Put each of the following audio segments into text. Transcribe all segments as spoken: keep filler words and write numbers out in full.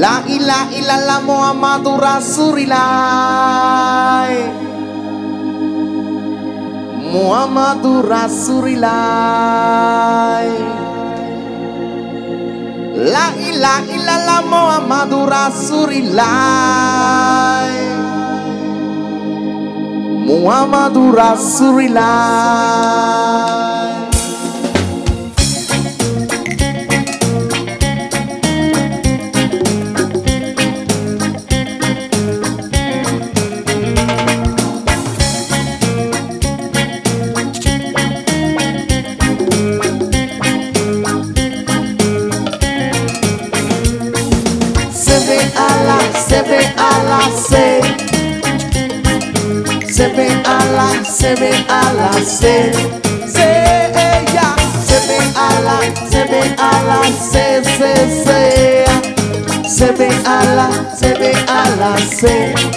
La ilaha illallah Muhammadur Rasulillah. Muhammadur Rasulillah. La ilaha illallah Muhammadur Rasulillah. Muhammadur Rasulillah. Sebe Allah, sebe Allah, se. Sebe Allah, sebe Allah, se. Se ya. Sebe Allah, sebe Allah, se se se. Sebe Allah, sebe Allah, se.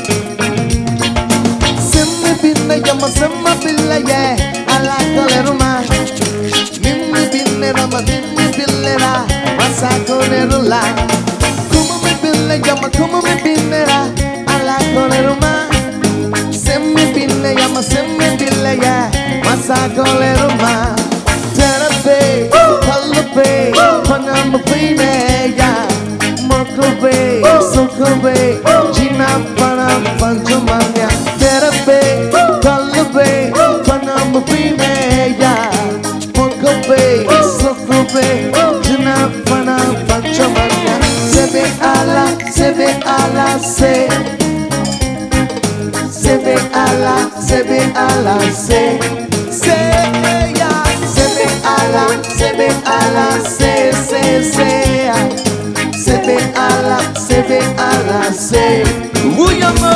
Semme binne yama semme billa ye. Allah koleruma. Mimmi binne rama mimmi billera. Masa kolerula. Yama como me pinera ala coleruma semme pinne yama semme pille ya masa coleruma terape kalupe panam pine ya mokobe sokobe jina panam panchumanya terape kalupe panam pine ya mokobe sokobe jina panam panchumanya sebe ala sebe ala se sebe ala sebe ala se se ya sebe ala sebe ala se se se sebe ala sebe ala se uyamo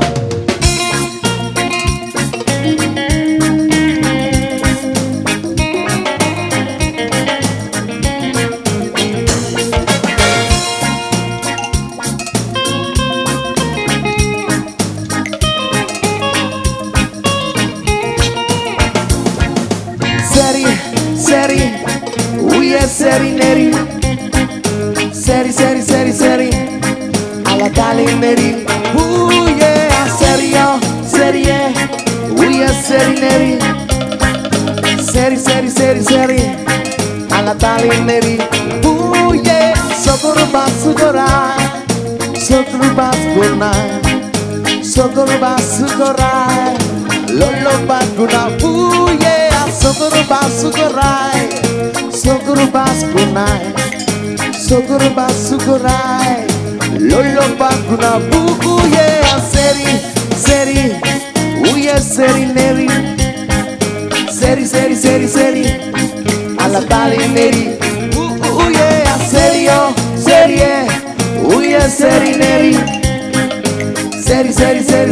Seri, seri, uye seri neri. Seri, seri, seri, seri, alla tali neri. Uye serio, serie, uye seri neri. Seri, seri, seri, seri, alla tali neri. Uye sokoro basukorai, sokoro basukorai, sokoro basukorai, lolo bakuna. Uye sokoro basukorai, sokoro basukonai, sokoro basukorai, lolo bakuna. Buku ye seri, seri, uye seri neri, seri, seri, seri, seri, alla tali neri. Uye serio, serie, uye seri neri, seri, seri, seri.